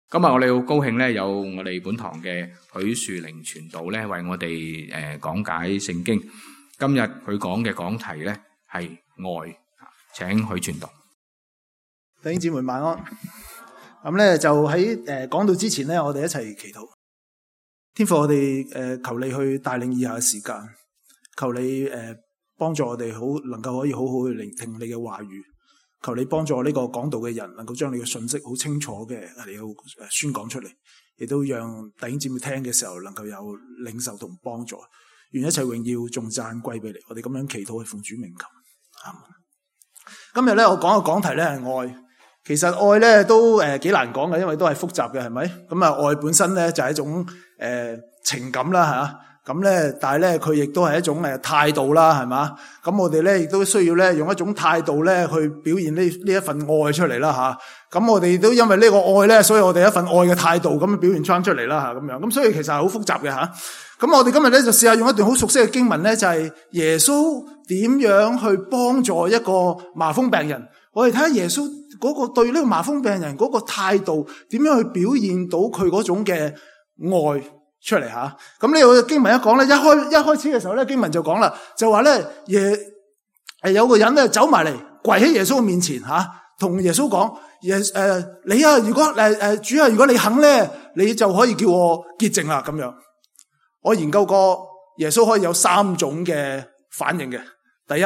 今日我哋好高興咧，有我哋本堂嘅許樹玲傳道咧，為我哋講解聖經。今日佢講嘅講題咧係愛，請許傳道。 弟兄姊妹晚安。咁咧就喺講到之前咧，我哋一齊祈禱。天父，我哋求你去帶領以下嘅時間，求你幫助我哋能夠可以好好去聆聽你嘅話語。求你幫助我呢個講道嘅人，能夠將你嘅信息好清楚嘅嚟到宣講出嚟，亦都讓弟兄姊妹聽嘅時候能夠有領受同幫助。願一切榮耀頌讚歸俾你。我哋咁樣祈禱係奉主名求。阿們。今日咧我講嘅講題咧係愛。其實愛咧都幾難講嘅，因為都係複雜嘅，係咪？咁啊愛本身咧就係一種情感啦吓。咁咧，但係咧，佢亦都係一種態度啦，係嘛？咁我哋咧亦都需要咧用一種態度咧去表現呢一份愛出嚟啦，吓。咁我哋都因為呢個愛咧，所以我哋一份愛嘅態度咁樣表現翻出嚟啦，吓咁樣。咁所以其實係好複雜嘅吓。咁我哋今日咧就試下用一段好熟悉嘅經文咧，就係耶穌點樣去幫助一個麻風病人。我哋睇下耶穌嗰個對呢個麻風病人嗰個態度，點樣去表現到佢嗰種嘅愛出嚟吓。咁呢個經文一講咧，一開始嘅時候咧，經文就講啦，就話咧有個人咧走埋嚟跪喺耶穌嘅面前吓，同耶穌講你啊，如果主啊，如果你肯咧，你就可以叫我潔淨啦咁樣。我研究過耶穌可以有3種嘅反應嘅。第一，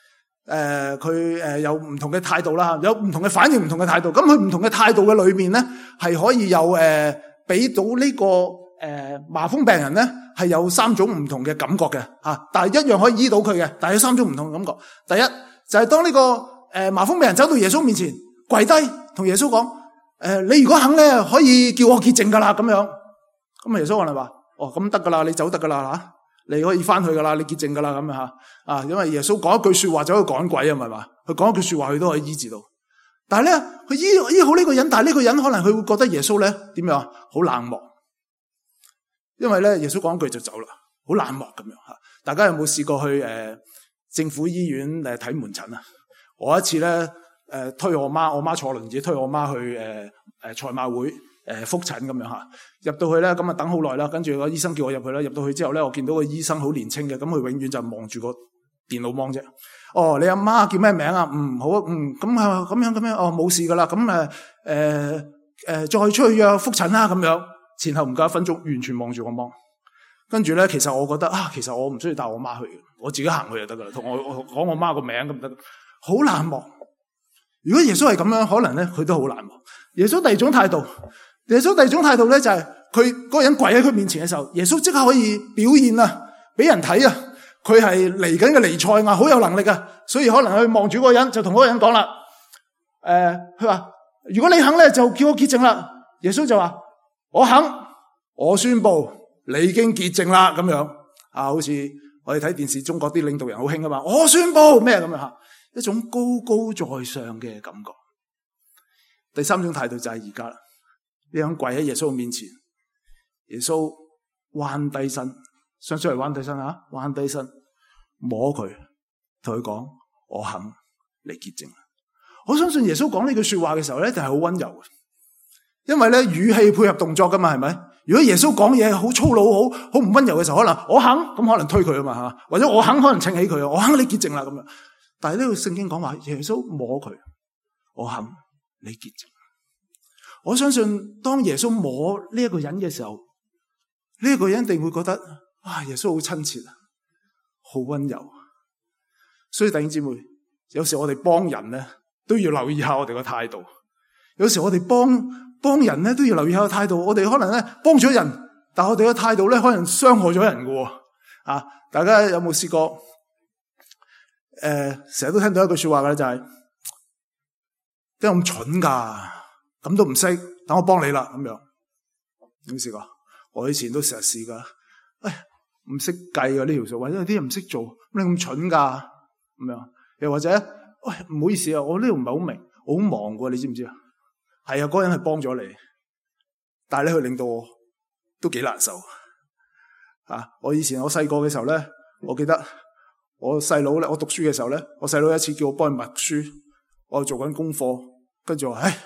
佢有唔同嘅態度啦，有唔同嘅反應，唔同嘅態度。咁佢唔同嘅態度嘅裏面咧，係可以有俾到呢個麻風病人咧係有3種唔同嘅感覺嘅吓，但係一樣可以醫到佢嘅，但係有3種唔同嘅感覺。第一就係當呢個麻風病人走到耶穌面前跪低，同耶穌講你如果肯咧，可以叫我潔淨噶啦咁樣。咁耶穌話你話咁得噶啦，你走得噶啦吓，你可以翻去噶啦，你潔淨噶啦咁樣吓。因為耶穌講一句說話就可以趕鬼啊，係嘛？佢講一句說話佢都可以醫治到。但係咧佢醫好呢個人，但係呢個人可能佢會覺得耶穌咧點樣好冷漠。因為咧耶穌講一句就走啦，好冷漠咁樣吓。大家有冇試過去政府醫院睇門診啊？我一次咧推我媽坐輪椅推我媽去賽馬會復診咁樣吓。入到去咧咁啊等好耐啦，跟住個醫生叫我入去啦。入到去之後咧，我見到個醫生好年輕嘅，咁佢永遠就望住個電腦芒啫。你阿媽叫咩名啊？好啊，咁啊咁樣冇事噶啦。咁再出去約復診啦咁樣。前後唔夠1分鐘，完全望住我芒。跟住咧，其實我覺得其實我唔需要帶我媽去，我自己行去就得噶啦。同我講我媽個名咁得，好冷漠。如果耶穌係咁樣，可能咧佢都好冷漠。耶穌第二種態度咧就係佢嗰個人跪喺佢面前嘅時候，耶穌即刻可以表現啊，俾人睇啊，佢係嚟緊嘅彌賽亞，好有能力啊。所以可能佢望住嗰個人就同嗰個人講啦，佢話如果你肯咧，就叫我潔淨啦。耶穌就話。我肯，我宣布你已經潔淨啦咁樣好似我哋睇電視中國啲領導人好興啊嘛，我宣布咩咁樣一種高高在上嘅感覺。第3種態度就係而家啦，你肯跪喺耶穌面前，耶穌彎低身，上出嚟彎低身彎低身摸佢，同佢講我肯你潔淨。我相信耶穌講呢句說話嘅時候咧，一定係好溫柔嘅。因為咧語氣配合動作噶嘛，係咪？如果耶穌講嘢好粗魯、好唔溫柔嘅時候，可能我肯咁可能推佢啊嘛吓，或者我肯可能稱起佢，我肯你潔淨啦咁樣。但係呢個聖經講話耶穌摸佢，我肯你潔淨。我相信當耶穌摸呢一個人嘅時候，呢一個人一定會覺得耶穌好親切啊，好溫柔。所以弟兄姊妹，有時我哋幫人咧都要留意下我哋個態度。有時我哋幫人咧都要留意下個態度，我哋可能咧幫咗人，但係我哋個態度咧可能傷害咗人㗎喎。大家有冇試過？成日都聽到一句說話嘅就係點解咁蠢噶？咁都唔識，等我幫你啦咁樣。有冇試過？我以前都成日試噶。唔識計啊呢條數，或者有啲人唔識做，你咁蠢噶咁樣。又或者唔好意思啊，我呢度唔係好明，我好忙㗎，你知唔知啊？係啊，嗰個人係幫咗你，但係咧佢令到我都幾難受。我以前我細個嘅時候咧，我記得我細佬咧，我讀書嘅時候咧，我細佬有一次叫我幫佢默書，我做緊功課，跟住我話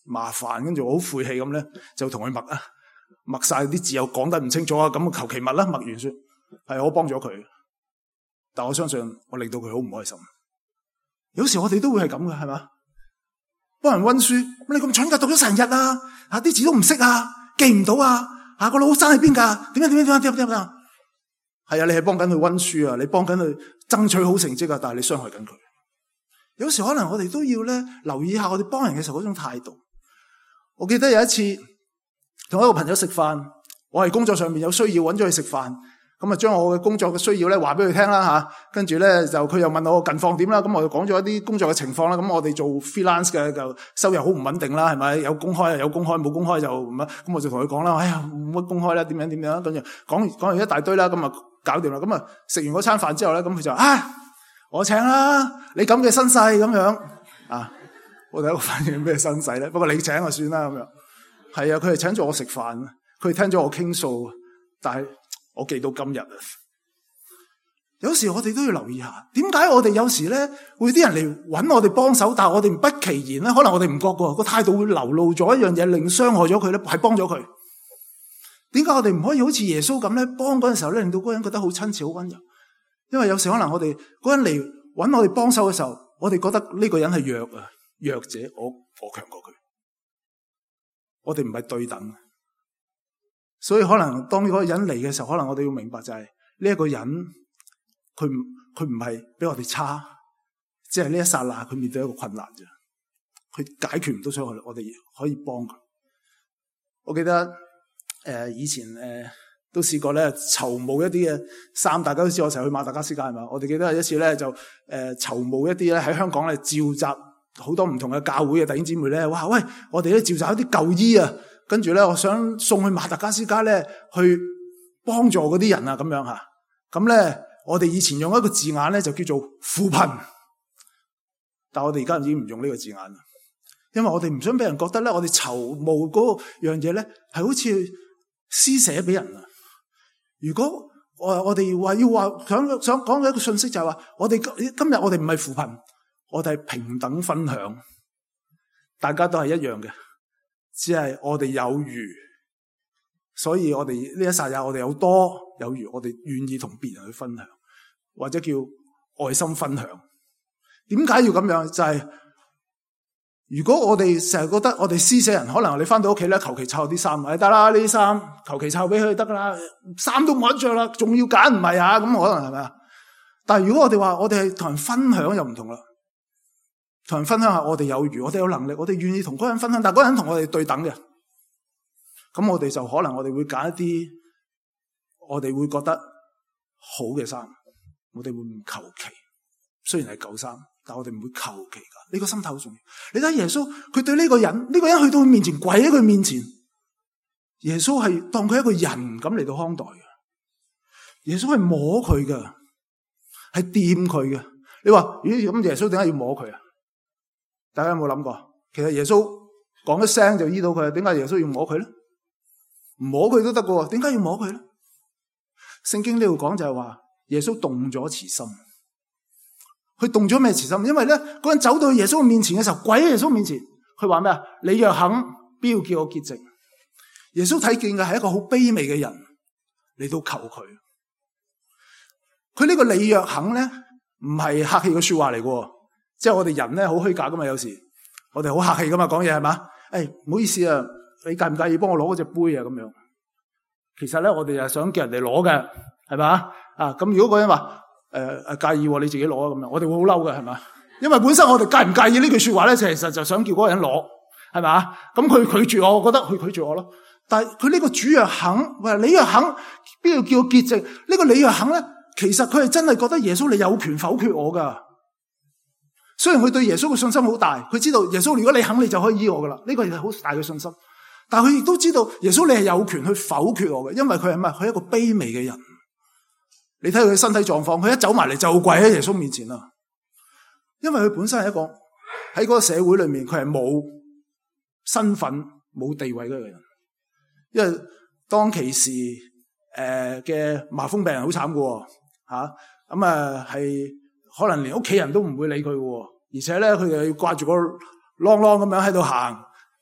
麻煩，跟住我好晦氣咁咧，就同佢默晒啲字又講得唔清楚啊，咁求其默啦，默完算係我幫咗佢，但我相信我令到佢好唔開心。有時我哋都會係咁嘅，係嘛？幫人溫書，你咁蠢噶，讀咗成日啊，啲字都唔識啊，記唔到啊，個老生喺邊噶？點樣？係啊，你係幫緊佢溫書啊，你幫緊佢爭取好成績啊，但係你傷害緊佢。有時可能我哋都要咧留意下我哋幫人嘅時候嗰種態度。我記得有一次同一個朋友食飯，我係工作上面有需要揾咗佢食飯，咁啊將我嘅工作嘅需要咧話俾佢聽啦吓，跟住咧就佢又問我近況點啦，咁我就講咗一啲工作嘅情況啦。咁我哋做 freelance 嘅就收入好唔穩定啦，係咪？有公開，冇公開就唔乜，咁我就同佢講啦，哎呀冇乜公開啦，點樣，跟住講完一大堆啦，咁啊搞掂啦。咁啊食完嗰餐飯之後咧，咁佢就我請啦，你咁嘅身世咁樣啊？我第一個反應咩身世咧？不過你請就算啦咁樣。係啊，佢係請咗我食飯，佢係聽咗我傾訴，但係我記到今日啊。有時我哋都要留意下，點解我哋有時咧會啲人嚟搵我哋幫手，但係我哋不其然咧，可能我哋唔覺個態度會流露咗一樣嘢，令傷害咗佢咧，係幫咗佢。點解我哋唔可以好似耶穌咁咧，幫嗰陣時候咧，令到嗰個人覺得好親切、好溫柔？因為有時可能我哋嗰人嚟搵我哋幫手嘅時候，我哋覺得呢個人係弱者，我強過佢，我哋唔係對等，所以可能當呢個人嚟嘅時候，可能我哋要明白就係呢一個人，佢唔係比我哋差，只係呢一剎那佢面對一個困難啫，佢解決唔到，所以我哋可以幫佢。我記得以前都試過咧籌募一啲嘅衫，大家都知我成日去馬達加斯加係嘛？我哋記得有一次咧就籌募一啲咧喺香港咧召集好多唔同嘅教會嘅弟兄姊妹咧，哇喂！我哋咧召集一啲舊衣啊，跟住咧我想送去馬達加斯加咧去幫助嗰啲人啊，咁樣吓。咁咧我哋以前用一個字眼咧就叫做扶貧，但我哋而家已經唔用呢個字眼啦，因為我哋唔想俾人覺得咧我哋籌募嗰樣嘢咧係好似施捨俾人啊。如果我哋想講嘅一個信息就係話，我哋今日我哋唔係扶貧，我哋係平等分享，大家都係一樣嘅，只係我哋有餘，所以我哋呢一剎那我哋有多有餘，我哋願意同別人去分享，或者叫愛心分享。點解要咁樣？就係如果我哋成日覺得我哋施捨人，可能你翻到屋企咧，求其湊啲衫，得啦，呢啲衫求其湊俾佢得啦，衫都冇得着啦，仲要揀唔係啊？咁可能係咪啊？但係如果我哋話我哋係同人分享又唔同啦，同人分享下我哋有餘，我哋有能力，我哋願意同嗰人分享，但係嗰人同我哋對等嘅，咁我哋就可能我哋會揀一啲我哋會覺得好嘅衫，我哋會唔求其，雖然係舊衫。但我哋唔會求其噶，呢個心態好重要。你睇耶穌，佢對呢個人去到佢面前，跪喺佢面前，耶穌係當佢一個人咁嚟到看待嘅。耶穌係摸佢噶，係掂佢嘅。你話咦，咁耶穌點解要摸佢啊？大家有冇諗過？其實耶穌講一聲就醫到佢，點解耶穌要摸佢咧？唔摸佢都得噶，點解要摸佢咧？聖經呢度講就係話耶穌動咗慈心。佢動咗咩慈心？因為咧，嗰人走到耶穌面前嘅時候，跪喺耶穌面前，佢話咩啊？你若肯，必要叫我潔淨。耶穌睇見嘅係一個好卑微嘅人嚟到求佢。佢呢個你若肯咧，唔係客氣嘅說話嚟嘅，即係我哋人咧好虛假噶嘛。有時我哋好客氣噶嘛，講嘢係嘛？唔好意思啊，你介唔介意幫我攞嗰隻杯啊？咁樣，其實咧我哋係想叫人哋攞嘅，係嘛？咁如果嗰人話介意你自己攞啊，咁樣我哋會好嬲嘅，係嘛？因為本身我哋介唔介意呢句說話咧，其實就想叫嗰個人攞，係嘛？咁佢拒絕我，我覺得佢拒絕我咯。但係佢呢個主若肯，話你若肯，邊度叫我潔淨？呢個你若肯咧，其實佢係真係覺得耶穌你有權否決我噶。雖然佢對耶穌嘅信心好大，佢知道耶穌如果你肯，你就可以醫我噶啦。呢個係好大嘅信心。但係佢亦都知道耶穌你係有權去否決我嘅，因為佢係乜？佢係一個卑微嘅人。你睇佢身體狀況，佢一走埋嚟就跪喺耶穌面前啦。因為佢本身係一個喺嗰個社會裏面，佢係冇身份、冇地位嘅一個人。因為當其時嘅麻風病人好慘㗎吓，咁係可能連屋企人都唔會理佢㗎，而且咧佢哋要掛住個啷啷咁樣喺度行，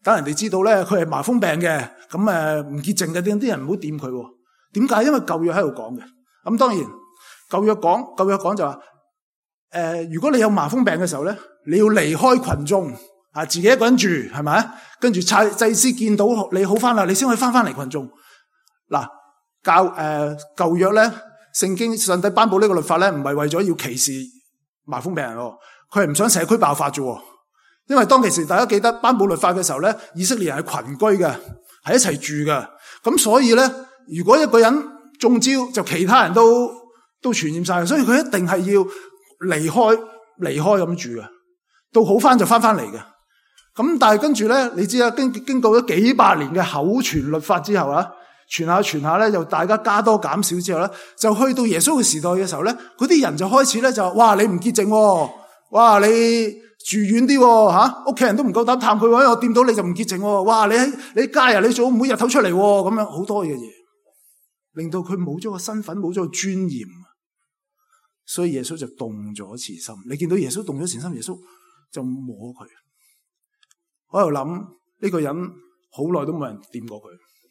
等人哋知道咧佢係麻風病嘅，咁唔潔淨嘅啲人唔好掂佢。點解？因為舊約喺度講嘅。咁當然舊約講就話，如果你有麻風病嘅時候咧，你要離開群眾啊，自己一個人住，係咪？跟住祭司見到你好翻啦，你先可以翻嚟群眾。嗱，舊約咧，聖經上帝頒布呢個律法咧，唔係為咗要歧視麻風病人咯，佢係唔想社區爆發啫。因為當其時大家記得頒布律法嘅時候咧，以色列人係群居嘅，係一齊住嘅。咁所以咧，如果一個人中招，就其他人都傳染晒，所以佢一定係要離開咁住嘅，到好翻就翻嚟嘅。咁但係跟住咧，你知啦，經過咗幾百年嘅口傳律法之後啊，傳下咧，就大家加多減少之後咧，就去到耶穌嘅時代嘅時候咧，嗰啲人就開始咧就哇，你唔潔淨喎，哇，你住遠啲喎嚇，屋企人都唔夠膽探佢喎，我掂到你就唔潔淨喎，哇，你街啊，你做每日頭出嚟喎，咁樣好多嘅嘢，令到佢冇咗個身份，冇咗個尊嚴，所以耶穌就動咗慈心。你見到耶穌動咗慈心，耶穌就摸佢。我喺度諗呢個人好耐都冇人掂過佢，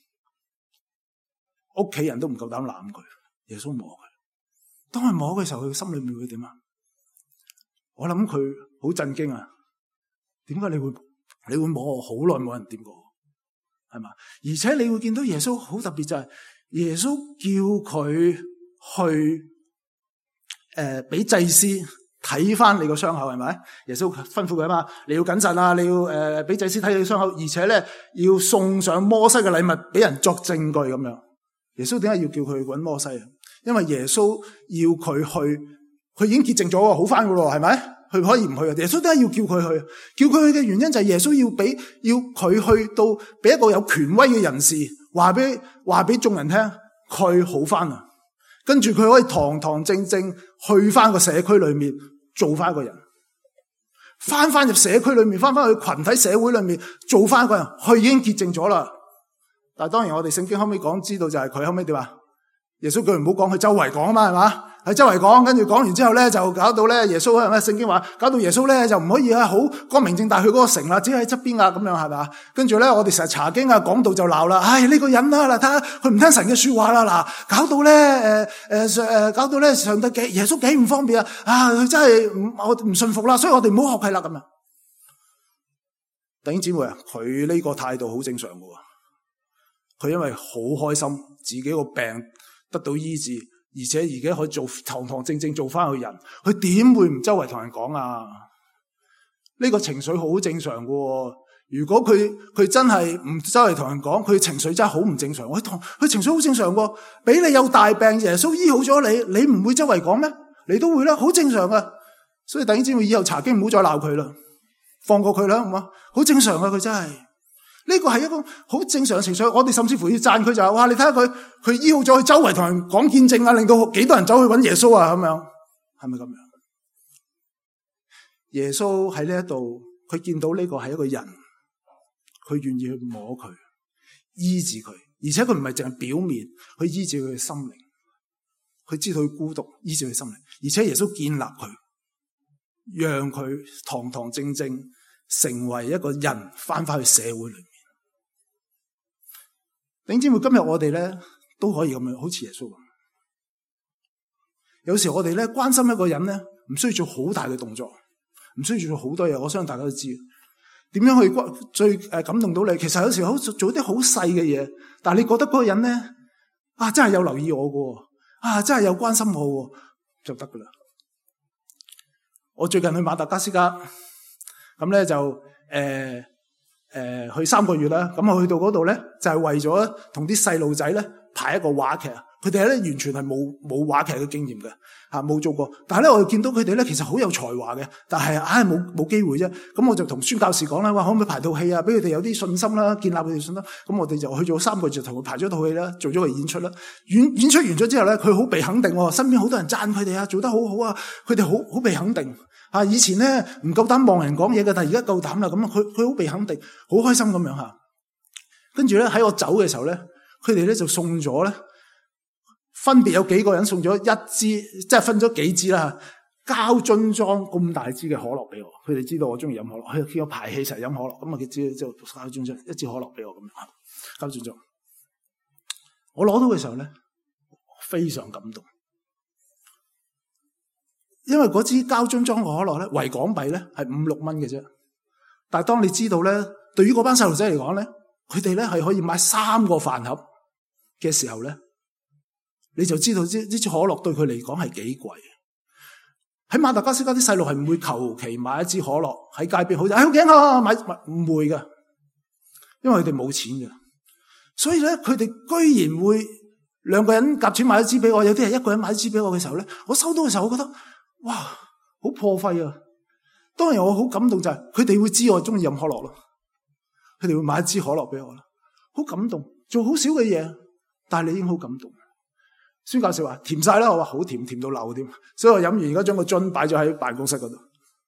屋企人都唔夠膽攬佢，耶穌摸佢。當佢摸嘅時候，佢心裏面會點啊？我諗佢好震驚啊！點解你會摸我？好耐冇人掂過，係嘛？而且你會見到耶穌好特別，就係耶穌叫佢去俾祭司睇翻你個傷口，係咪？耶穌吩咐佢啊嘛，你要謹慎啊，你要俾祭司睇你個傷口，而且咧要送上摩西嘅禮物俾人作證據咁樣。耶穌點解要叫佢搵摩西啊？因為耶穌要佢去，佢已經潔淨咗，好翻噶咯，係咪？佢可以唔去啊？耶穌點解要叫佢去？叫佢去嘅原因就係耶穌要佢去到俾一個有權威嘅人士話俾眾人聽，佢好翻啊！跟住佢可以堂堂正正去翻個社區裏面做翻一個人，翻入社區裏面，翻去群體社會裏面做翻一個人，佢已經潔淨咗啦。但係當然我哋聖經後尾講知道就係佢後尾點啊？耶穌佢唔好講，佢周圍講啊嘛，係嘛？喺周圍講，跟住講完之後咧，就搞到咧耶穌係咪？聖經話搞到耶穌咧就唔可以好光明正大去嗰個城啦，只係喺側邊啊咁樣係咪？跟住咧我哋成日查經啊講道就鬧啦，呢個人啦嗱，睇下佢唔聽神嘅說話啦嗱，搞到咧上帝耶穌幾唔方便啊！佢真係我唔信服啦，所以我哋唔好學佢啦咁樣。弟兄姊妹啊，佢呢個態度好正常噶，佢因為好開心自己個病得到醫治，而且而家可以做堂堂正正做翻個人，佢點會唔周圍同人講啊？呢個情緒好正常噶。如果佢真係唔周圍同人講，佢情緒真係好唔正常。佢情緒好正常噶，俾你有大病，耶穌醫好咗你，你唔會周圍講咩？你都會啦，好正常噶。所以弟兄姊妹以後查經唔好再鬧佢啦，放過佢啦，好嘛？好正常噶，佢真係。呢個係一個好正常嘅情緒，我哋甚至乎要讚佢就係，哇！你睇下佢醫好咗，佢周圍同人講見證啊，令到幾多人走去揾耶穌啊，咁樣係咪咁樣？耶穌喺呢一度，佢見到呢個係一個人，佢願意去摸佢，醫治佢，而且佢唔係淨係表面，去醫治佢嘅心靈，佢知道佢孤獨，醫治佢心靈，而且耶穌建立佢，讓佢堂堂正正成為一個人，翻去社會裏面。弟兄姊妹，今日我哋咧都可以咁樣，好似耶穌咁。有時我哋咧關心一個人咧，唔需要做好大嘅動作，唔需要做好多嘢。我相信大家都知點樣去最感動到你。其實有時好做啲好細嘅嘢，但係你覺得嗰個人咧真係有留意我嘅，真係有關心我就得噶啦。我最近去馬達加斯加，咁咧就去3個月啦，咁我去到嗰度咧，就係為咗同啲細路仔咧排一個話劇，佢哋咧完全係冇話劇嘅經驗嘅，冇做過。但係咧，我又見到佢哋咧，其實好有才華嘅，但係冇機會啫。咁我就同宣教士講啦，話可唔可以排套戲啊，俾佢哋有啲信心啦，建立佢哋信心。咁我哋就去咗3個月，就同佢排咗套戲啦，做咗個演出啦。演出完咗之後咧，佢好被肯定，身邊好多人讚佢哋啊，做得好好啊，佢哋好被肯定。以前咧唔夠膽望人講嘢嘅，但係而家夠膽啦。咁佢好被肯定，好開心咁樣吓。跟住咧喺我走嘅時候咧，佢哋咧就送咗咧，分別有幾個人送咗一支，即係分咗幾支啦。 膠樽裝咁大支嘅可樂俾我。佢哋知道我中意飲可樂，佢叫我排氣成日飲可樂，咁啊佢知就膠樽裝一支可樂俾我咁樣，膠樽裝。我攞到嘅時候咧，非常感動，因為嗰支膠樽裝嘅可樂咧，為港幣咧係5-6蚊嘅啫。但係當你知道咧，對於嗰班細路仔嚟講咧，佢哋咧係可以買3個飯盒嘅時候咧，你就知道呢支可樂對佢嚟講係幾貴。喺馬達加斯加啲細路係唔會求其買一支可樂喺街邊好勁啊買唔會噶，因為佢哋冇錢嘅。所以咧，佢哋居然會2個人夾錢買一支俾我，有啲係1個人買一支俾我嘅時候咧，我收到嘅時候，我覺得哇，好破費啊！當然我好感動就係佢哋會知我中意飲可樂咯，佢哋會買一支可樂俾我啦，好感動。做好少嘅嘢，但係你已經好感動。孫教授話甜晒啦，我話好甜，甜到漏添，所以我飲完而家將個樽擺咗喺辦公室嗰度。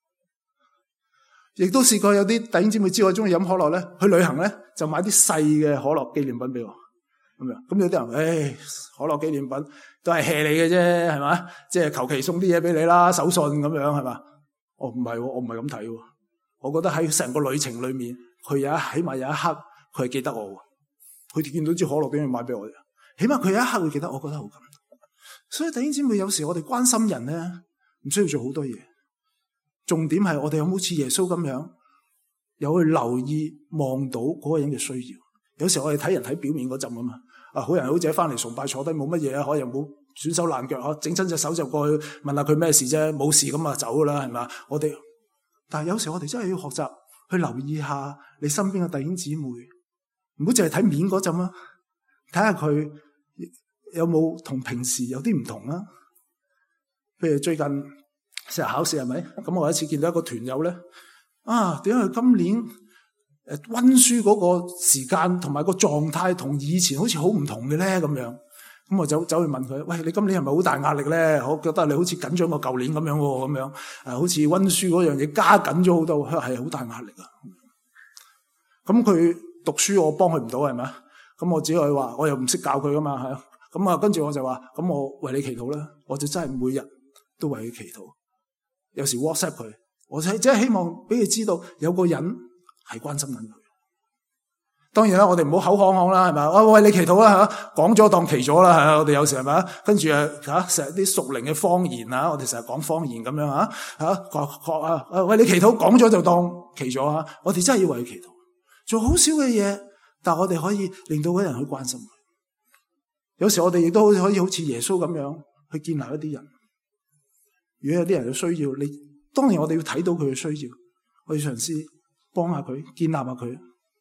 亦都試過有啲弟兄姊妹知我中意飲可樂咧，去旅行咧就買啲細嘅可樂紀念品俾我咁樣。咁有啲人可樂紀念品都係 hea 你嘅啫，係嘛？即係求其送啲嘢俾你啦，手信咁樣係嘛？我唔係，我唔係咁睇喎。我覺得喺成個旅程裏面，佢起碼有一刻佢係記得我。佢見到支可樂點樣買俾我？起碼佢有一刻會記得我，覺得好感動。所以弟兄姊妹，有時我哋關心人咧，唔需要做好多嘢。重點係我哋有冇似耶穌咁樣，有去留意望到嗰個人嘅需要。有時我哋睇人睇表面嗰陣啊嘛，好人好姐翻嚟崇拜坐低冇乜嘢啊，可能冇損手爛腳，整親隻手就過去問下佢咩事啫，冇事咁啊走噶啦，係嘛？但係有時我哋真係要學習去留意下你身邊嘅弟兄姊妹，唔好淨係睇面嗰陣啊，睇下佢有冇同平時有啲唔同啊。譬如最近成日考試係咪？咁我有一次見到一個團友咧，點解佢今年溫書嗰個時間同埋個狀態同以前好似好唔同嘅咧咁樣？咁我走去問佢：喂，你今年係咪好大壓力咧？我覺得你好似緊張過舊年咁樣喎，咁樣好似溫書嗰樣嘢加緊咗好多，係好大壓力啊！咁佢讀書我幫佢唔到係咪？咁我只可以話我又唔識教佢噶嘛，係咁啊，跟住我就話：咁我為你祈禱啦！我就真係每日都為佢祈禱。有時 WhatsApp 佢，我真係希望俾佢知道有個人係關心緊佢。當然啦，我哋唔好口講啦，係咪？我為你祈禱啦嚇，講咗當祈咗啦，係啊！我哋有時係咪？跟住成日啲屬靈嘅方言啊，我哋成日講方言咁樣嚇，為你祈禱，講咗就當祈咗嚇。我哋真係要為佢祈禱，做好少嘅嘢，但係我哋可以令到嗰人去關心佢。有時我哋亦都可以好似耶穌咁樣去建立一啲人。如果有啲人有需要，當然我哋要睇到佢嘅需要，我哋嘗試幫下佢，建立下佢。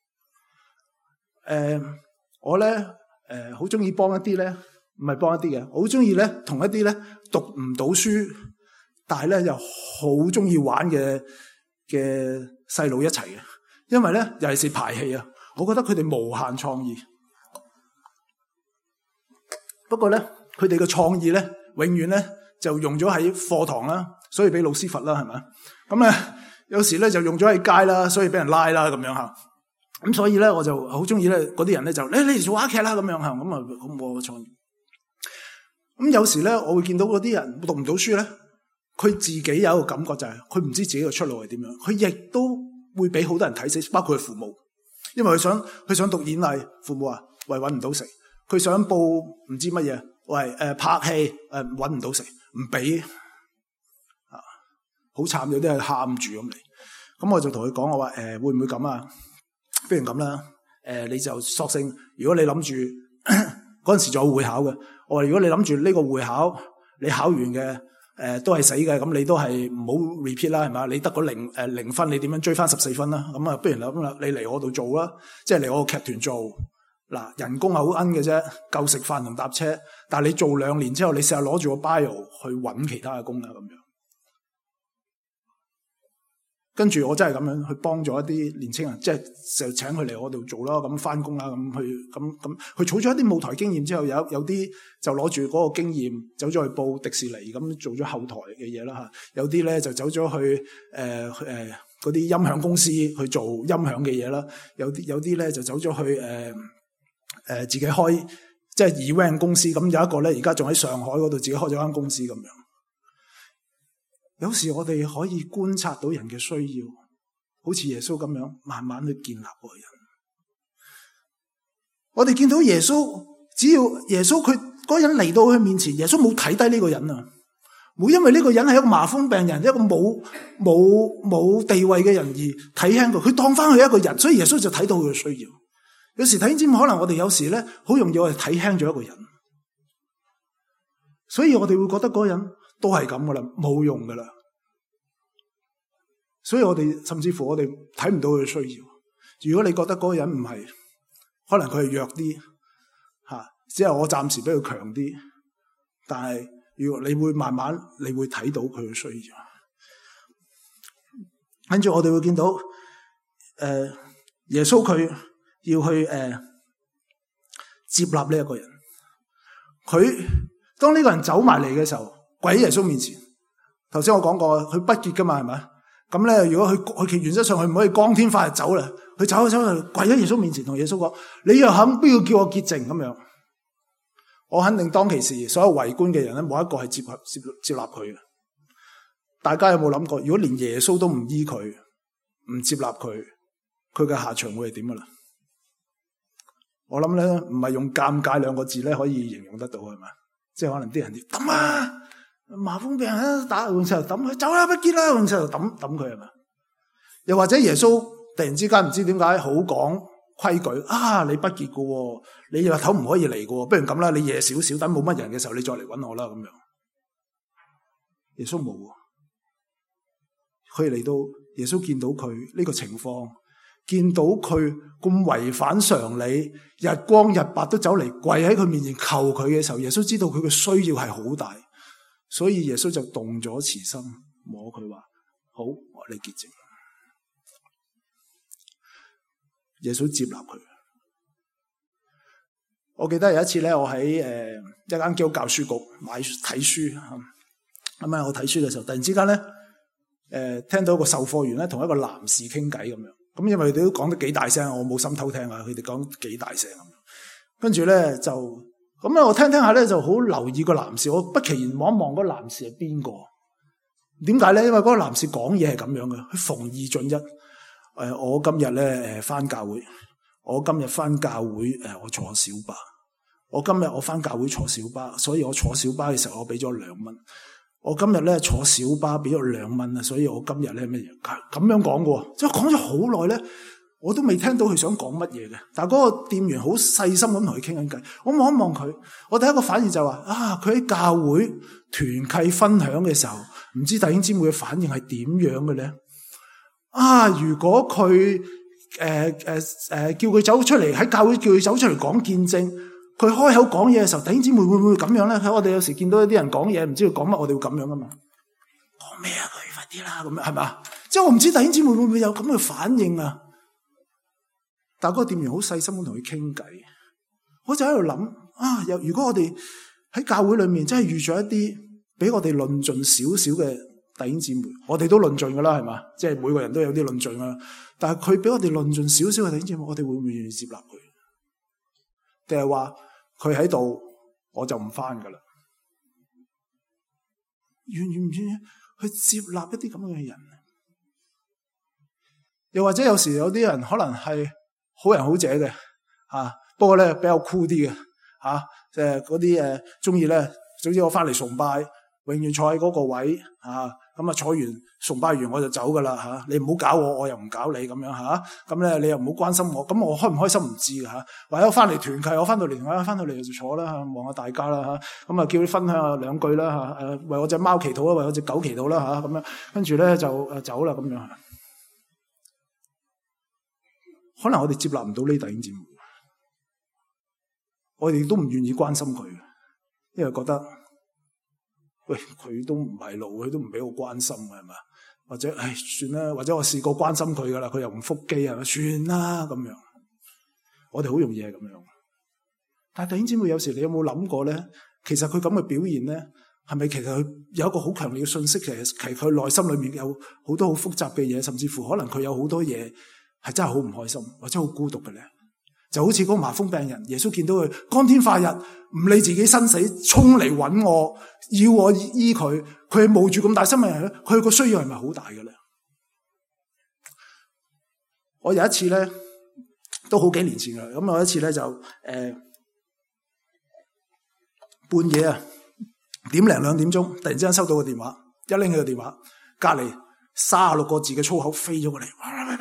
我咧好中意幫一啲咧，唔係幫一啲嘅，我好中意咧同一啲咧讀唔到書，但係咧又好中意玩嘅細路一齊嘅，因為咧尤其是排戲啊，我覺得佢哋無限創意。不過咧，佢哋嘅創意咧，永遠咧就用咗喺課堂啦，所以俾老師罰啦，係咪？咁咧有時咧就用咗喺街啦，所以俾人拉啦咁樣嚇。咁所以咧，我就好中意咧嗰啲人咧就你嚟做話劇啦咁樣嚇，咁我創意。咁有時咧，我會見到嗰啲人讀唔到書咧，佢自己有一個感覺就係佢唔知自己嘅出路係點樣，佢亦都會俾好多人睇死，包括佢父母，因為佢想讀演藝，父母話喂揾唔到食，佢想報唔知乜嘢，喂拍戲揾唔到食，唔俾啊，好慘，有啲係喊住咁嚟。咁我就同佢講，我話會唔會咁啊？不如咁啦，你就索性，如果你諗住嗰陣時仲有會考嘅，我話如果你諗住呢個會考你考完嘅都係死嘅，咁你都係唔好 repeat 啦，係嘛？你得個0分，你點樣追翻14分啦？咁啊，不如咁啦，你嚟我度做啦，即係嚟我個劇團做。嗱，人工係好奀嘅啫，夠食飯同搭車。但係你做2年之後，你試下攞住個 bio 去揾其他嘅工啦，咁樣。跟住我真係咁樣去幫咗一啲年青人，即係就請佢嚟我度做啦，咁翻工啦，咁佢儲咗一啲舞台經驗之後，有啲就攞住嗰個經驗走咗去報迪士尼，咁做咗後台嘅嘢啦嚇。有啲咧就走咗去嗰啲音響公司去做音響嘅嘢啦。有啲咧就走咗去自己開即係 event 公司。咁有一個咧而家仲喺上海嗰度自己開咗間公司咁樣。 有時我哋可以觀察到人嘅需要，好似耶穌咁樣慢慢去建立個人。我哋見到耶穌，只要耶穌佢嗰人嚟到佢面前，耶穌冇睇低呢個人啊，冇因為呢個人係一個麻風病人，一個冇地位嘅人而睇輕佢，佢當翻佢一個人，所以耶穌就睇到佢嘅需要。有時睇知可能我哋有時咧好容易我哋睇輕咗一個人，所以我哋會覺得嗰個人都係咁噶啦，冇用噶啦。所以我哋甚至乎我哋睇唔到佢嘅需要。如果你覺得嗰個人唔係，可能佢係弱啲吓，只係我暫時比佢強啲，但係如果你會慢慢你會睇到佢嘅需要。跟住我哋會見到耶穌佢要去接納呢一個人。佢當呢個人走埋嚟嘅時候，跪喺耶穌面前。頭先我講過，佢不潔噶嘛，係咪？咁咧，如果佢原則上佢唔可以光天化日走啦，佢走跪喺耶穌面前，同耶穌講：你若肯，不要叫我潔淨咁樣。我肯定當其時所有圍觀嘅人咧，冇一個係接納佢嘅。大家有冇諗過？如果連耶穌都唔醫佢，唔接納佢，佢嘅下場會係點噶啦？我諗咧，唔係用尷尬兩個字咧可以形容得到，係咪？即係可能啲人哋抌啊，麻風病人打完之後抌佢，走啦，不潔啦，完之後抌佢，係咪？又或者耶穌突然之間唔知點解好講規矩啊，你不潔嘅，你日頭唔可以嚟嘅，不如咁啦，你夜少少，等冇乜人嘅時候，你再嚟搵我啦，咁樣。耶穌冇，佢嚟到耶穌見到佢呢個情況。見到佢咁違反常理，日光日白都走嚟跪喺佢面前求佢嘅時候，耶穌知道佢嘅需要係好大，所以耶穌就動咗慈心，摸佢話：好，我嚟潔淨。耶穌接納佢。我記得有一次咧，我喺一間基督教書局睇書，咁啊我睇書嘅時候，突然之間咧聽到一個售貨員咧同一個男士傾偈咁樣。咁因為佢哋都講得幾大聲，我冇心偷聽啊！佢哋講幾大聲咁，跟住咧就咁咧，我聽下咧就好留意個男士，我不其然望一望嗰個男士係邊個？點解咧？因為嗰個男士講嘢係咁樣嘅，佢逢二進一。我今日咧返教會，我今日返教會我坐小巴。我今日我返教會坐小巴，所以我坐小巴嘅時候我俾咗2蚊。我今日咧坐小巴俾咗2蚊啊，所以我今日咧乜嘢咁樣講嘅，即係講咗好耐咧，我都未聽到佢想講乜嘢嘅。但係嗰個店員好細心咁同佢傾緊偈，我望一望佢，我第一個反應就係話：啊，佢喺教會團契分享嘅時候，唔知弟兄姊妹嘅反應係點樣嘅咧？啊，如果佢叫佢走出嚟喺教會叫佢走出嚟講見證。佢開口講嘢嘅時候，弟兄姊妹會唔會咁樣咧？我哋有時見到一啲人講嘢，唔知佢講乜，我哋會咁樣噶嘛？講咩啊？佢快啲啦，咁樣係咪？即係我唔知弟兄姊妹會唔會有咁嘅反應啊？但係嗰個店員好細心咁同佢傾偈，我就喺度諗啊，如果我哋喺教會裏面真係遇咗一啲俾我哋論盡少少嘅弟兄姊妹，我哋都論盡噶啦，係嘛？即係每個人都有啲論盡噶啦。但係佢俾我哋論盡少少嘅弟兄姊妹，我哋會唔會願意接納佢？定係話佢喺度，我就唔返噶啦？願唔願意去接納一啲咁樣嘅人？又或者有時有啲人可能係好人好姐嘅，不過咧比較酷啲嘅，即係嗰啲中意咧，總之我返嚟崇拜，永遠坐喺嗰個位，咁啊坐完崇拜完我就走噶啦，你唔好搞我，我又唔搞你咁樣，咁咧你又唔好關心我，咁我開唔開心唔知噶，或者我翻嚟團契，我翻到嚟就坐啦，望下大家啦，咁啊叫你分享下2句啦，為我隻貓祈禱啦，為我隻狗祈禱啦，咁樣跟住咧就走啦咁樣。可能我哋接納唔到呢弟兄姊妹，我哋都唔願意關心佢，因為覺得。喂，佢都唔係路，佢都唔俾我關心嘅係嘛？或者算啦，或者我試過關心佢噶啦，佢又唔覆機係咪？算啦咁樣，我哋好容易係咁樣。但係弟兄姊妹，有時你有冇諗過咧？其實佢咁嘅表現咧，係咪其實佢有一個好強烈嘅信息？其實佢內心裏面有好多好複雜嘅嘢，甚至乎可能佢有好多嘢係真係好唔開心，或者好孤獨嘅咧。 就好似嗰個麻風病人，耶穌見到佢光天化日，唔理自己生死，衝嚟揾我，要我醫佢。佢係冒住咁大生命咧，佢個需要係咪好大嘅咧？我有一次咧，都好幾年前嘅，咁我有一次咧就半夜啊1:00 2點鐘，突然之間收到個電話，一拎起個電話，隔離36個字嘅粗口飛咗過嚟，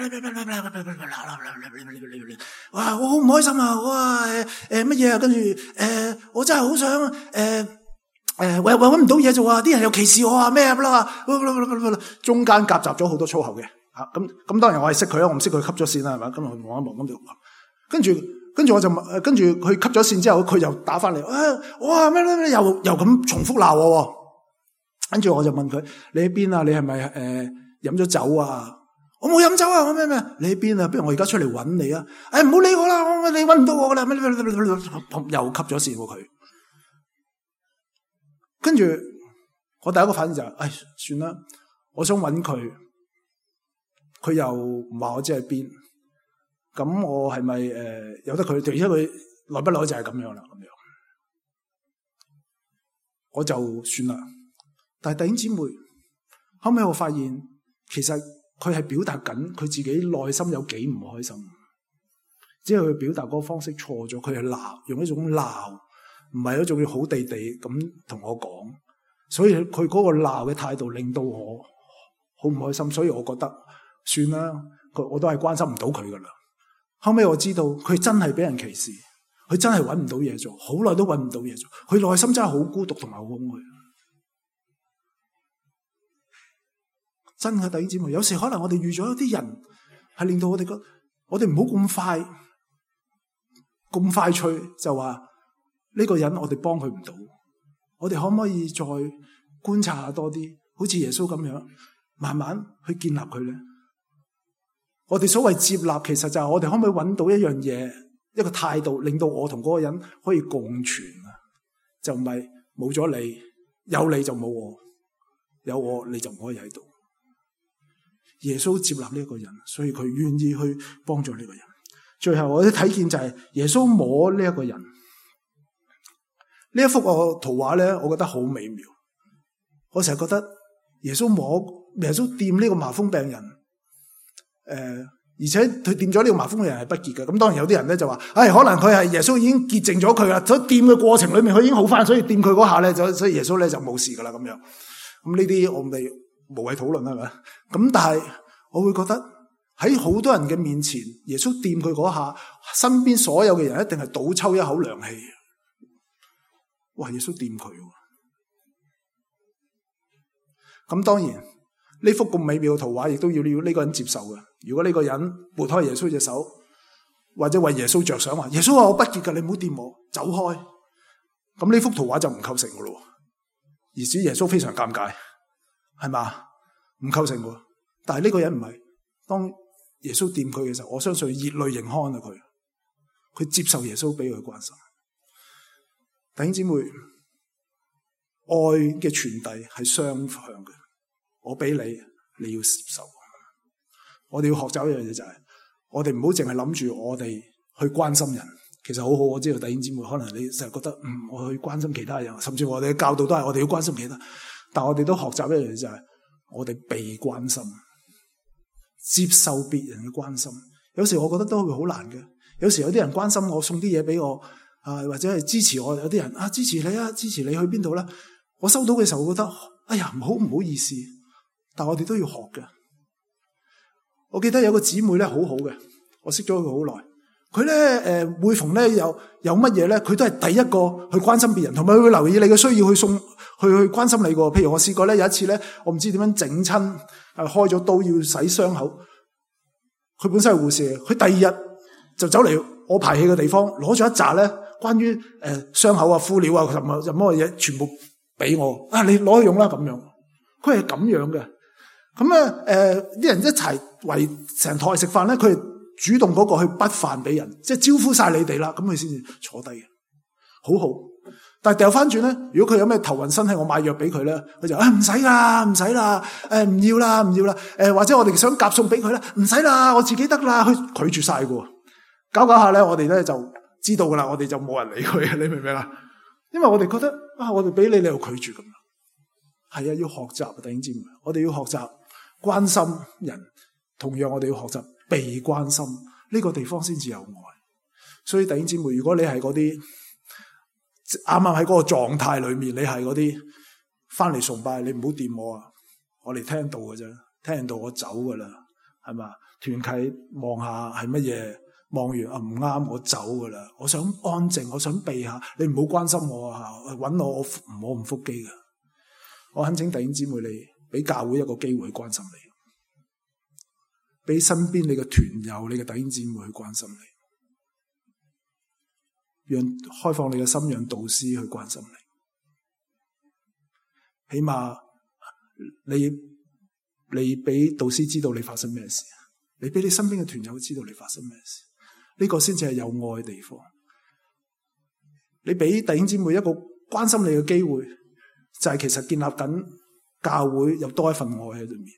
哇！我好唔開心啊！哇！乜嘢啊？跟住我真係好想搵唔到嘢做啊！啲人又歧視我啊咩啦！中間夾雜咗好多粗口嘅。咁當然我係識佢啦，我唔識佢吸咗線啦，係咪？咁我望一望咁就，跟住我就跟住佢吸咗線之後，佢又打翻嚟，哇咩又咁重複鬧我，跟住我就問佢：你喺邊啊？你係咪飲咗酒啊？我冇飲酒啊！我咩？你喺邊啊？不如我而家出嚟揾你啊！唔好理我啦，你揾唔到我噶啦！又吸咗線喎佢，跟住我第一個反應就係：算啦，我想揾佢。佢又唔話我知喺邊，咁我係咪由得佢？而且佢耐不耐就係咁樣啦，咁樣我就算啦。但係弟兄姊妹，後尾我發現其實佢係表達緊佢自己內心有幾唔開心，只係佢表達嗰個方式錯咗，佢係鬧，用一種鬧，唔係一種好地地咁同我講，所以佢嗰個鬧嘅態度令到我好唔開心，所以我覺得。算啦，我都係關心唔到佢噶啦。後尾我知道佢真係俾人歧視，佢真係揾唔到嘢做，好耐都揾唔到嘢做。佢內心真係好孤獨同埋好空虛。真嘅弟兄姊妹，有時可能我哋遇咗一啲人，係令到我哋覺得，我哋唔好咁快脆就話呢個人我哋幫佢唔到。我哋可唔可以再觀察下多啲，好似耶穌咁樣，慢慢去建立佢咧？我哋所謂接納，其實就係我哋可唔可以揾到一樣嘢，一個態度，令到我同嗰個人可以共存啊？就唔係冇咗你，有你就冇我，有我你就唔可以喺度。耶穌接納呢一個人，所以佢願意去幫助呢個人。最後我哋睇見就係耶穌摸呢一個人，呢一幅個圖畫咧，我覺得好美妙。我成日覺得耶穌掂呢個麻風病人。而且佢掂咗呢個麻風嘅人係不潔嘅，咁當然有啲人咧就話，可能佢係耶穌已經潔淨咗佢啦，所以掂嘅過程裏面佢已經好翻，所以掂佢嗰下咧，所以耶穌咧就冇事噶啦咁樣。咁呢啲我哋無謂討論係咪？咁但係我會覺得喺好多人嘅面前，耶穌掂佢嗰下，身邊所有嘅人一定係倒抽一口涼氣。哇！耶穌掂佢，咁當然。呢幅咁美妙嘅圖畫，亦都要呢個人接受嘅。如果呢個人撥開耶穌隻手，或者為耶穌着想話，耶穌話我不潔㗎，你唔好掂我，走開。咁呢幅圖畫就唔構成㗎咯。而使耶穌非常尷尬，係嘛？唔構成喎。但係呢個人唔係，當耶穌掂佢嘅時候，我相信熱淚盈眶啊！佢接受耶穌俾佢關心。弟兄姊妹，愛嘅傳遞係雙向嘅。我俾你，你要接受。我哋要學習一樣嘢就係，我哋唔好淨係諗住我哋去關心人。其實好好，我知道弟兄姊妹可能你成日覺得，我去關心其他人，甚至我哋嘅教導都係我哋要關心其他。但我哋都學習一樣嘢就係，我哋被關心，接受別人嘅關心。有時我覺得都會好難嘅。有時有啲人關心我，送啲嘢俾我，或者係支持我。有啲人支持你啊，支持你去邊度啦。我收到嘅時候，我覺得，哎呀，唔好意思。但我哋都要學嘅。我記得有個姊妹咧，好好嘅，我識咗佢好耐。佢咧每逢咧有乜嘢咧，佢都係第一個去關心別人，同埋佢會留意你嘅需要去關心你嘅。譬如我試過咧，有一次咧，我唔知點樣整親，開咗刀要洗傷口。佢本身係護士，佢第二日就走嚟我排戲嘅地方，攞咗一紮咧關於傷口啊、敷料啊、什麼嘢，全部俾我。你攞去用啦咁樣。佢係咁樣嘅。咁啲人一齊圍成台食飯咧，佢係主動嗰個去畢飯俾人，即係招呼晒你哋啦，咁佢先至坐低嘅，好好。但係掉翻轉咧，如果佢有咩頭暈身氣，我買藥俾佢咧，佢就唔使啦，唔使啦，唔要啦，或者我哋想夾餸俾佢啦，唔使啦，我自己得啦，佢拒絕晒嘅。 搞下咧，我哋咧就知道噶啦，我哋就冇人理佢，你明唔明啊？因為我哋覺得我哋俾你又拒絕咁樣。係啊，要學習弟兄姊妹，我哋要學習關心人，同樣我哋要學習被關心，呢個地方先至有愛。所以弟兄姊妹，如果你係嗰啲啱啱喺嗰個狀態裏面，你係嗰啲翻嚟崇拜，你唔好掂我啊！我哋聽到嘅啫，聽完到我走噶啦，係嘛？團契望下係乜嘢，望完唔啱我走噶啦。我想安靜，我想避下，你唔好關心我啊！搵我唔覆機噶。我懇請弟兄姊妹你俾教會一個機會去關心你，俾身邊你嘅團友、你嘅弟兄姊妹去關心你，讓開放你嘅心，讓導師去關心你。起碼你俾導師知道你發生咩事，你俾你身邊嘅團友知道你發生咩事，呢個先至係有愛嘅地方。你俾弟兄姊妹一個關心你嘅機會，就係其實建立緊教會有多一份愛喺裏面。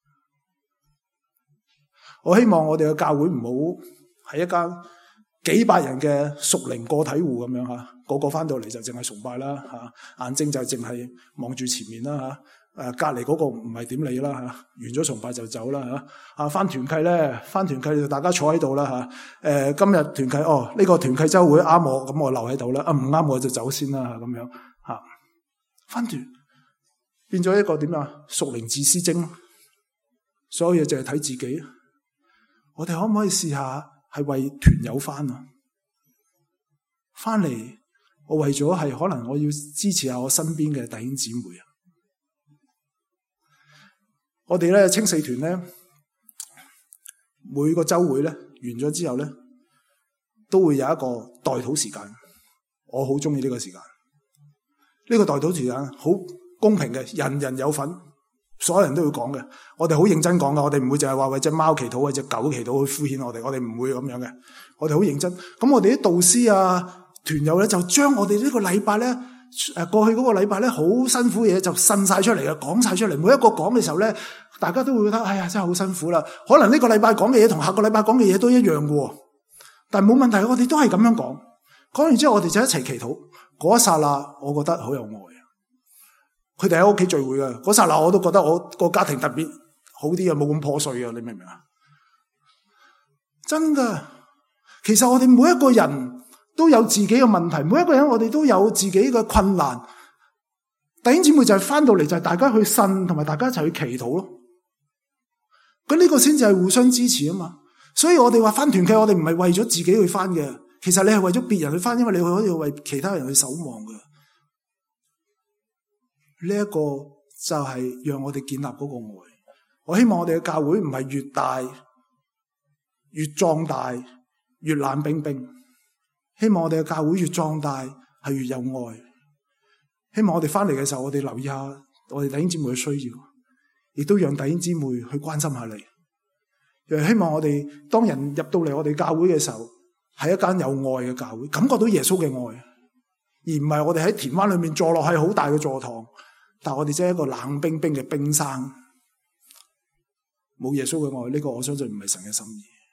我希望我哋嘅教會唔好係一間幾百人嘅屬靈個體戶咁樣吓，個個翻到嚟就淨係崇拜啦吓，眼睛就淨係望住前面啦吓，隔籬嗰個唔係點理啦吓，完咗崇拜就走啦吓，翻團契咧，翻團契就大家坐喺度啦吓，今日團契呢個團契周會啱我，咁我留喺度啦，唔啱我就走先啦咁樣吓，翻團變咗一個點啊？屬靈自私精，所有嘢淨係睇自己。我哋可唔可以試下係為團友翻啊？翻嚟，我為咗係可能我要支持下我身邊嘅弟兄姊妹啊！我哋咧青四團咧，每個週會咧完咗之後咧，都會有一個代禱時間。我好中意呢個時間。呢個代禱時間好公平嘅，人人有份。所有人都會講嘅，我哋好認真講嘅，我哋唔會淨係話為隻貓祈禱，為隻狗祈禱去敷衍我哋唔會咁樣嘅，我哋好認真。咁我哋啲導師啊、團友咧，就將我哋呢個禮拜咧，過去嗰個禮拜咧，好辛苦嘅嘢就呻晒出嚟嘅，講晒出嚟。每一個講嘅時候咧，大家都會覺得，哎呀，真係好辛苦啦。可能呢個禮拜講嘅嘢同下個禮拜講嘅嘢都一樣嘅，但係冇問題，我哋都係咁樣講。講完之後，我哋就一齊祈禱。嗰一剎那，我覺得好有愛。佢哋喺屋企聚會嘅嗰剎那，我都覺得我個家庭特別好啲啊，冇咁破碎啊！你明唔明啊？真噶，其實我哋每一個人都有自己嘅問題，每一個人我哋都有自己嘅困難。弟兄姊妹就係翻到嚟就係大家去呻，同埋大家一齊去祈禱咯。咁呢個先至係互相支持啊嘛。所以我哋話翻團契，我哋唔係為咗自己去翻嘅，其實你係為咗別人去翻，因為你可以為其他人去守望嘅。呢一個就係讓我哋建立嗰個愛。我希望我哋嘅教會唔係越大越壯大越冷冰冰，希望我哋嘅教會越壯大係越有愛。希望我哋翻嚟嘅時候，我哋留意下我哋弟兄姊妹嘅需要，亦都讓弟兄姊妹去關心下你。又希望我哋當人入到嚟我哋教會嘅時候，係一間有愛嘅教會，感覺到耶穌嘅愛，而唔係我哋喺田灣裏面坐落喺好大嘅座堂。但我哋真係一個冷冰冰嘅冰山，冇耶穌嘅愛，呢個我相信唔係神嘅心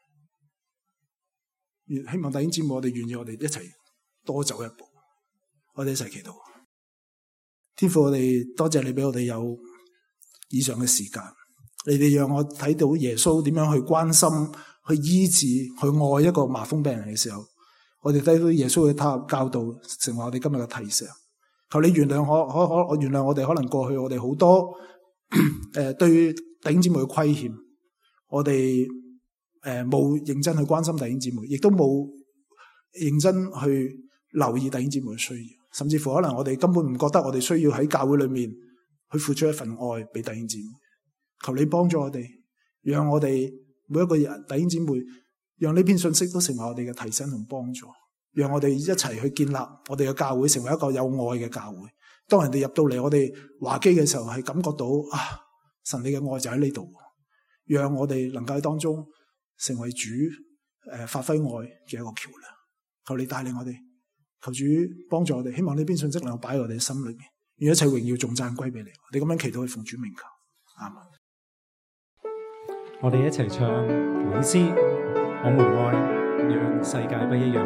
意。希望弟兄姊妹，我哋願意我哋一齊多走一步，我哋一齊祈禱。天父，我哋多謝你俾我哋有以上嘅時間，你哋讓我睇到耶穌點樣去關心、去醫治、去愛一個麻風病人嘅時候，我哋睇到耶穌嘅教導，成為我哋今日嘅提醒。求你原諒我原諒我哋可能過去我哋好多對弟兄姊妹嘅虧欠，我哋冇認真去關心弟兄姊妹，亦都冇認真去留意弟兄姊妹嘅需要，甚至乎可能我哋根本唔覺得我哋需要喺教會裏面去付出一份愛俾弟兄姊妹。求你幫助我哋，讓我哋每一個人弟兄姊妹，讓呢篇信息都成為我哋嘅提醒同幫助。讓我哋一齊去建立我哋嘅教會，成為一個有愛嘅教會。當人哋入到嚟我哋華基嘅時候，係感覺到神你嘅愛就喺呢度，讓我哋能夠喺當中成為主發揮愛嘅一個橋樑。求你帶領我哋，求主幫助我哋。希望呢篇信息能夠擺喺我哋嘅心裏面，願一切榮耀頌讚歸俾你。我哋咁樣祈禱去奉主名求，阿們。 我哋一齊唱《會師》，我們愛讓世界不一樣。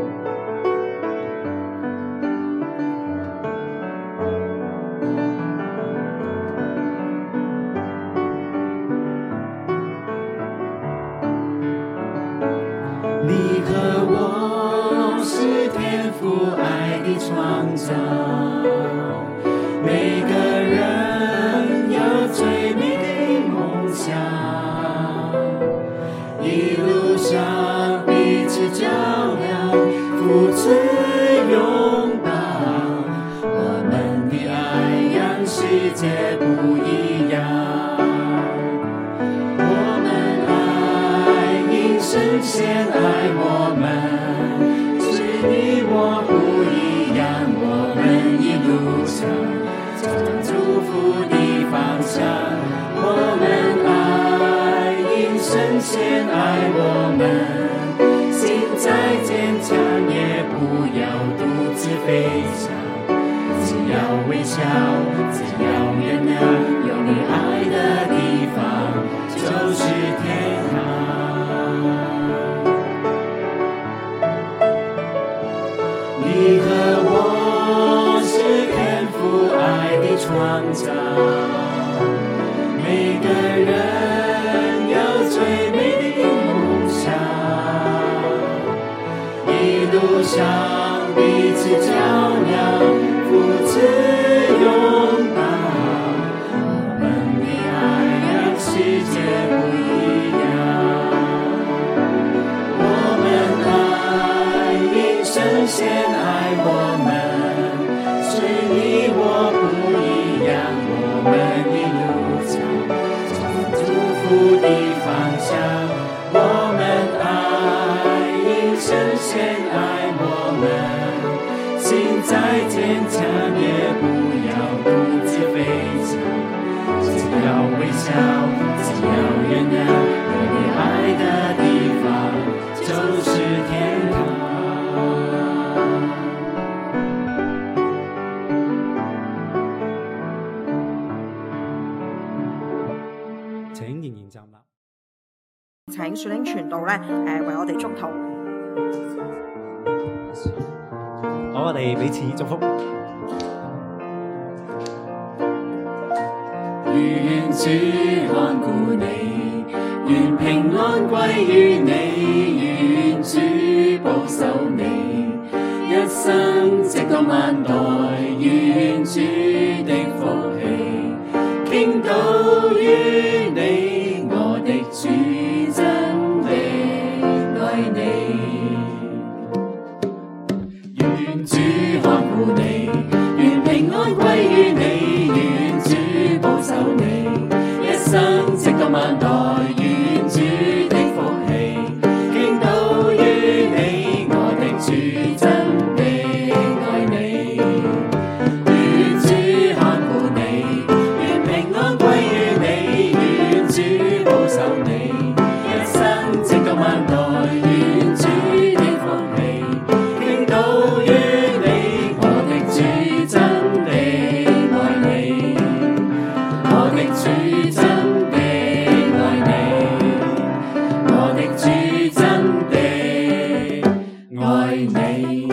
你和我是天父愛的創造，每個人有最美的夢想，一路上彼此照亮，扶持擁抱，我們的愛讓世界不一樣。神先愛我們，是你我不一樣，我們一路上朝着祝福的方向。我們愛，因神先愛我們，心再堅強也不要獨自飛翔，只要微笑，只要原諒，有你愛的地方就是天堂。你和我是天父愛的創造，每個人有最美的夢想，一路上彼此照亮，扶持擁抱，我們的愛讓世界不一樣。我們愛，因神先愛我們，是你我不一樣，我們一路走，朝祝福的方向。我們愛，因神先愛我們，心再堅強也不要獨自飛翔，只要微笑，只要原諒，有你愛的地方就是天堂。 請仍然站立。 請樹齡傳道咧，為我哋祝禱。 好，我哋彼此祝福。 願主看顧你，願平安歸於你，願主保守你，一生直到萬代，願主的福氣傾倒於你，我的主真的愛你。願主看顧你，願平安歸於你，願主保守你，一生直到萬代，願主的福氣傾倒於你，我的主真的愛你。願主看顧你，願平安歸於你，願主保守你，一生直到萬代，願主的福氣傾倒於你，我的主真的愛你，我的主真的愛你，我的主真的愛你。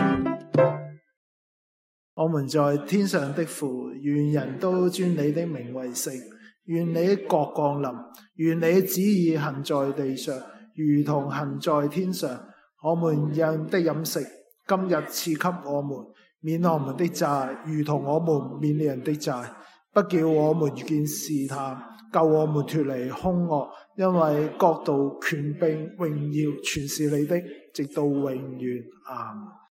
我們在天上的父，願人都尊你的名為聖，願你的國降臨，願你的旨意行在地上，如同行在天上。我們日的飲食，今日賜給我們，免我們的債，如同我們免了人的債，不叫我們遇見試探，救我們脫離兇惡，因為國度、權柄、榮耀全是你的，直到永遠。阿們。